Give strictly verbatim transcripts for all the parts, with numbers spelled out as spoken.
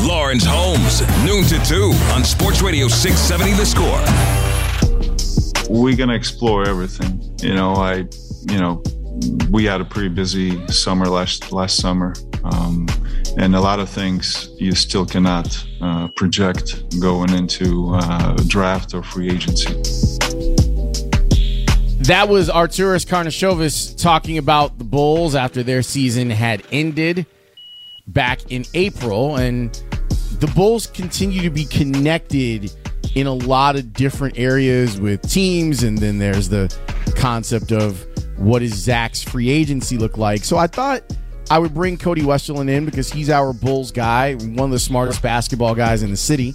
Lawrence Holmes, noon to two on Sports Radio six seventy The Score. We're going to explore everything. You know, I, you know, we had a pretty busy summer last last summer. Um, and a lot of things you still cannot uh, project going into uh, draft or free agency. That was Arturas Karnisovas talking about the Bulls after their season had ended back in April. And the Bulls continue to be connected in a lot of different areas with teams. And then there's the concept of what does Zach's free agency look like. So I thought I would bring Cody Westerlund in because he's our Bulls guy, one of the smartest basketball guys in the city.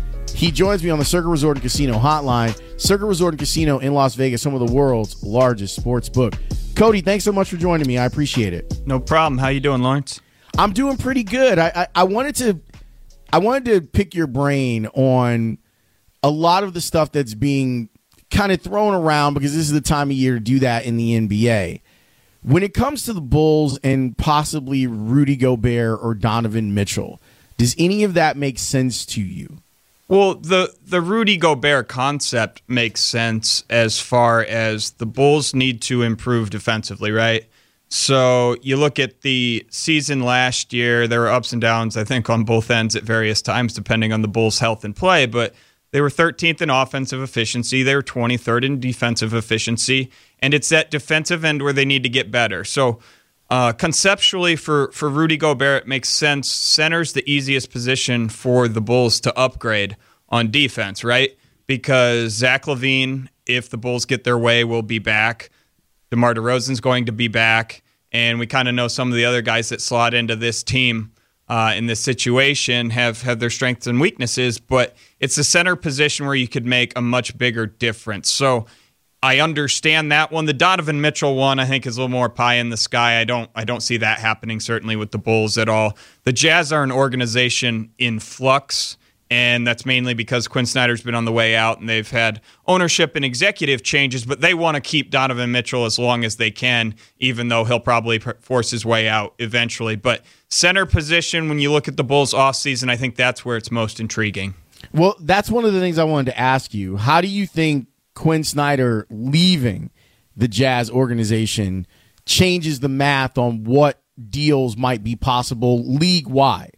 He joins me on the Circa Resort and Casino hotline. Circa Resort and Casino in Las Vegas, home of the world's largest sports book. Cody, thanks so much for joining me. I appreciate it. No problem. How you doing, Lawrence? I'm doing pretty good. I, I, I wanted to I wanted to pick your brain on a lot of the stuff that's being kind of thrown around because this is the time of year to do that in the N B A. When it comes to the Bulls and possibly Rudy Gobert or Donovan Mitchell, does any of that make sense to you? Well, the, the Rudy Gobert concept makes sense as far as the Bulls need to improve defensively, right? So you look at the season last year, there were ups and downs, I think, on both ends at various times, depending on the Bulls' health and play, but they were thirteenth in offensive efficiency. They were twenty-third in defensive efficiency, and it's that defensive end where they need to get better. So uh, conceptually, for, for Rudy Gobert, it makes sense. Center's the easiest position for the Bulls to upgrade on defense, right? Because Zach LaVine, if the Bulls get their way, will be back. DeMar DeRozan's going to be back, and we kind of know some of the other guys that slot into this team uh, in this situation have, have their strengths and weaknesses, but it's a center position where you could make a much bigger difference. So I understand that one. The Donovan Mitchell one, I think, is a little more pie in the sky. I don't I don't see that happening, certainly with the Bulls at all. The Jazz are an organization in flux, and that's mainly because Quinn Snyder's been on the way out, and they've had ownership and executive changes, but they want to keep Donovan Mitchell as long as they can, even though he'll probably force his way out eventually. But center position, when you look at the Bulls offseason, I think that's where it's most intriguing. Well, that's one of the things I wanted to ask you. How do you think Quinn Snyder leaving the Jazz organization changes the math on what deals might be possible league-wide?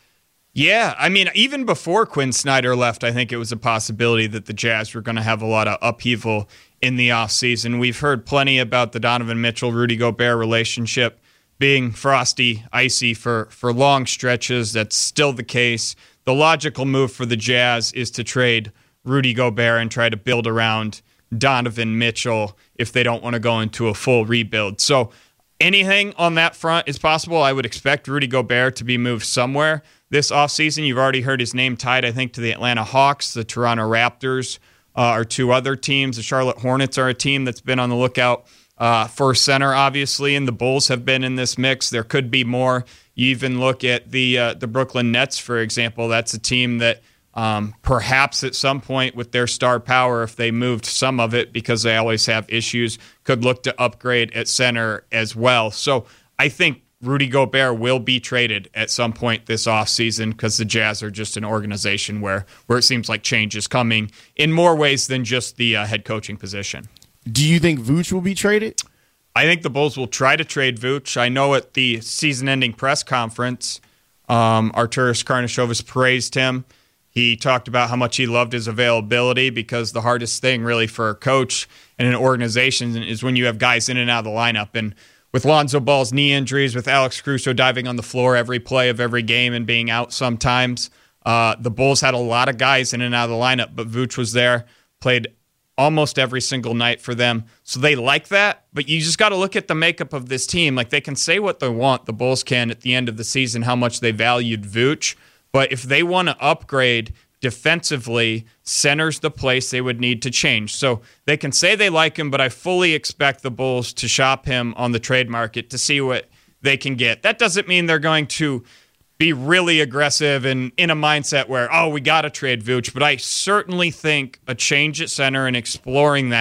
Yeah, I mean, even before Quinn Snyder left, I think it was a possibility that the Jazz were going to have a lot of upheaval in the offseason. We've heard plenty about the Donovan Mitchell-Rudy Gobert relationship being frosty, icy for, for long stretches. That's still the case. The logical move for the Jazz is to trade Rudy Gobert and try to build around Donovan Mitchell if they don't want to go into a full rebuild. So anything on that front is possible. I would expect Rudy Gobert to be moved somewhere this offseason. You've already heard his name tied, I think, to the Atlanta Hawks. The Toronto Raptors uh, are two other teams. The Charlotte Hornets are a team that's been on the lookout uh, for center, obviously, and the Bulls have been in this mix. There could be more. You even look at the uh, the Brooklyn Nets, for example. That's a team that um, perhaps at some point with their star power, if they moved some of it because they always have issues, could look to upgrade at center as well. So I think Rudy Gobert will be traded at some point this offseason because the Jazz are just an organization where, where it seems like change is coming in more ways than just the uh, head coaching position. Do you think Vooch will be traded? I think the Bulls will try to trade Vooch. I know at the season-ending press conference, um, Arturas Karnisovas praised him. He talked about how much he loved his availability because the hardest thing really for a coach and an organization is when you have guys in and out of the lineup. And with Lonzo Ball's knee injuries, with Alex Caruso diving on the floor every play of every game and being out sometimes, uh, the Bulls had a lot of guys in and out of the lineup, but Vooch was there, played almost every single night for them. So they like that, but you just got to look at the makeup of this team. Like, they can say what they want, the Bulls can, at the end of the season, how much they valued Vooch. But if they want to upgrade defensively, center's the place they would need to change. So they can say they like him, but I fully expect the Bulls to shop him on the trade market to see what they can get. That doesn't mean they're going to be really aggressive and in a mindset where, oh, we got to trade Vooch. But I certainly think a change at center and exploring that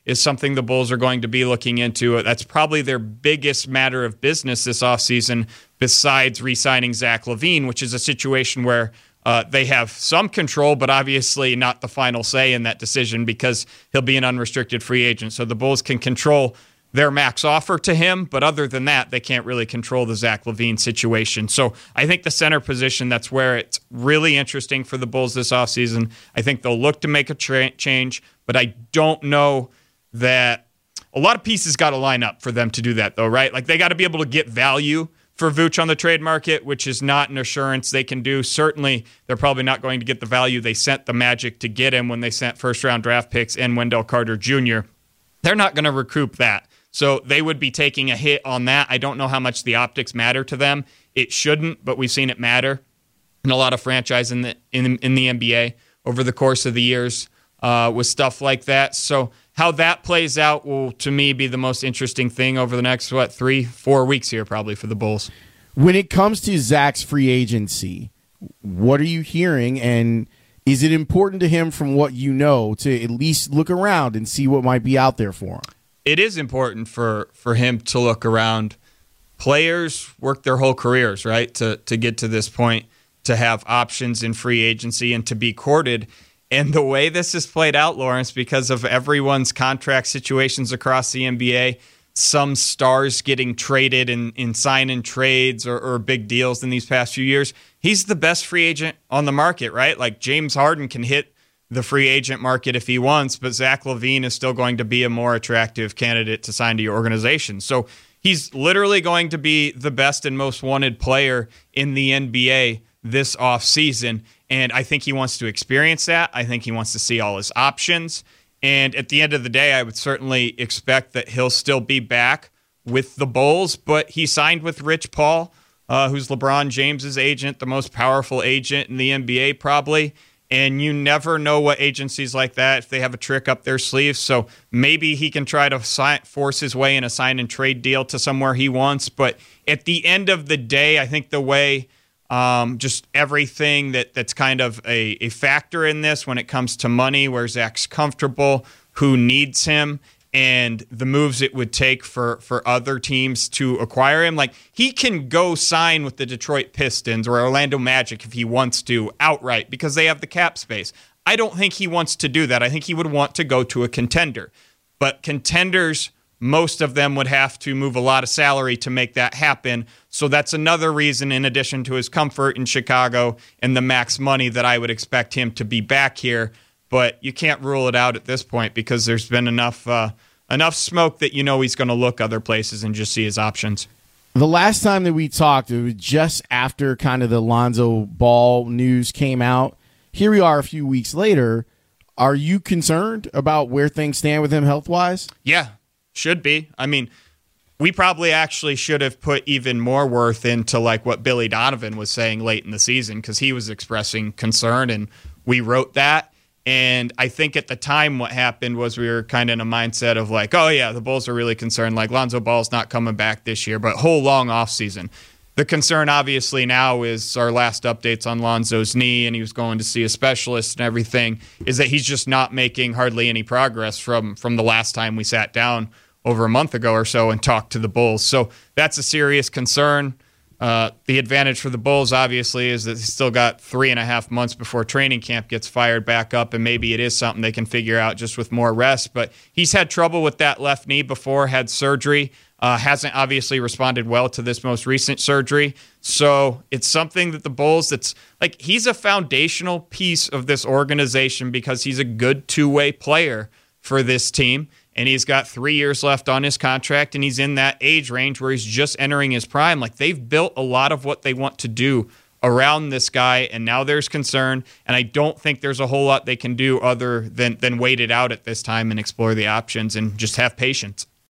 is something the Bulls are going to be looking into. That's probably their biggest matter of business this offseason, besides re-signing Zach LaVine, which is a situation where uh, they have some control, but obviously not the final say in that decision because he'll be an unrestricted free agent. So the Bulls can control their max offer to him, but other than that, they can't really control the Zach LaVine situation. So I think the center position, that's where it's really interesting for the Bulls this offseason. I think they'll look to make a tra- change, but I don't know that a lot of pieces got to line up for them to do that, though, right? Like, they got to be able to get value for Vooch on the trade market, which is not an assurance they can do. Certainly, they're probably not going to get the value they sent the Magic to get him when they sent first-round draft picks and Wendell Carter Junior They're not going to recoup that. So they would be taking a hit on that. I don't know how much the optics matter to them. It shouldn't, but we've seen it matter in a lot of franchise in the in, in the N B A over the course of the years uh, with stuff like that. So how that plays out will, to me, be the most interesting thing over the next, what, three, four weeks here probably for the Bulls. When it comes to Zach's free agency, what are you hearing, and is it important to him from what you know to at least look around and see what might be out there for him? It is important for, for him to look around. Players work their whole careers, right, to, to get to this point, to have options in free agency and to be courted. And the way this is played out, Lawrence, because of everyone's contract situations across the N B A, some stars getting traded in, in sign-in trades or, or big deals in these past few years, he's the best free agent on the market, right? Like, James Harden can hit the free agent market if he wants, but Zach LaVine is still going to be a more attractive candidate to sign to your organization. So he's literally going to be the best and most wanted player in the N B A this offseason, and I think he wants to experience that. I think he wants to see all his options, and at the end of the day, I would certainly expect that he'll still be back with the Bulls, but he signed with Rich Paul, uh, who's LeBron James's agent, the most powerful agent in the N B A probably. And you never know what agencies like that, if they have a trick up their sleeve. So maybe he can try to sign, force his way in a sign and trade deal to somewhere he wants. But at the end of the day, I think the way um, just everything that, that's kind of a, a factor in this when it comes to money, where Zach's comfortable, who needs him, and the moves it would take for, for other teams to acquire him. Like, he can go sign with the Detroit Pistons or Orlando Magic if he wants to outright because they have the cap space. I don't think he wants to do that. I think he would want to go to a contender. But contenders, most of them would have to move a lot of salary to make that happen. So that's another reason, in addition to his comfort in Chicago and the max money, that I would expect him to be back here. But you can't rule it out at this point because there's been enough uh, enough smoke that you know he's going to look other places and just see his options. The last time that we talked, it was just after kind of the Lonzo Ball news came out. Here we are a few weeks later. Are you concerned about where things stand with him health-wise? Yeah, should be. I mean, we probably actually should have put even more worth into like what Billy Donovan was saying late in the season because he was expressing concern, and we wrote that. And I think at the time what happened was we were kind of in a mindset of like, oh, yeah, the Bulls are really concerned. Like, Lonzo Ball's not coming back this year, but whole long offseason. The concern obviously now is our last updates on Lonzo's knee, and he was going to see a specialist and everything, is that he's just not making hardly any progress from, from the last time we sat down over a month ago or so and talked to the Bulls. So that's a serious concern. Uh, the advantage for the Bulls, obviously, is that they still got three and a half months before training camp gets fired back up, and maybe it is something they can figure out just with more rest. But he's had trouble with that left knee before, had surgery, uh, hasn't obviously responded well to this most recent surgery. So it's something that the Bulls, that's like, he's a foundational piece of this organization because he's a good two-way player for this team. And he's got three years left on his contract, and he's in that age range where he's just entering his prime. Like, they've built a lot of what they want to do around this guy, and now there's concern. And I don't think there's a whole lot they can do other than, than wait it out at this time and explore the options and just have patience.